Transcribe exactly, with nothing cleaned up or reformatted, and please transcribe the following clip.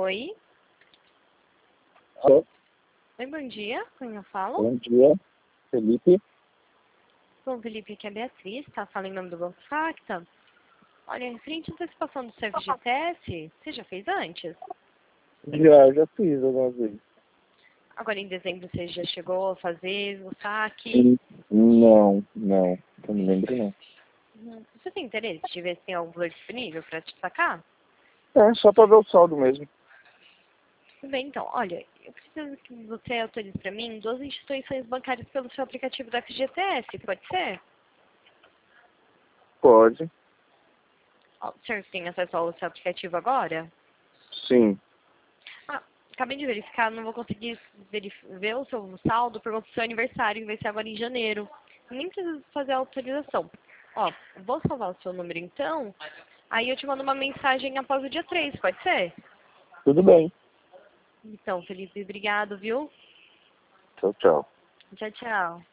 Oi. Alô? Oi, bom dia. Quem eu falo? Bom dia, Felipe. Bom, Felipe, aqui é a Beatriz, tá? Fala em nome do Banco Facta. Olha, referente à antecipação do seu F G T S, você já fez antes? Já, já fiz algumas vezes. Agora em dezembro você já chegou a fazer o saque? Hum, Não, não, não me lembro não. Hum, Você tem interesse de ver se tem algum valor disponível para te sacar? É, só pra ver o saldo mesmo. Tudo bem, então. Olha, eu preciso que você autorize para mim duas instituições bancárias pelo seu aplicativo do F G T S, pode ser? Pode, Ó, o senhor tem acesso ao seu aplicativo agora? sim. Ah, acabei de verificar, não vou conseguir verif- ver o seu saldo por conta do seu aniversário, que vai ser agora em janeiro. Nem preciso fazer a autorização. Ó, vou salvar o seu número então, aí eu te mando uma mensagem após o dia três, pode ser? Tudo bem. Então, Felipe, obrigado, viu? Tchau, tchau. Tchau, tchau.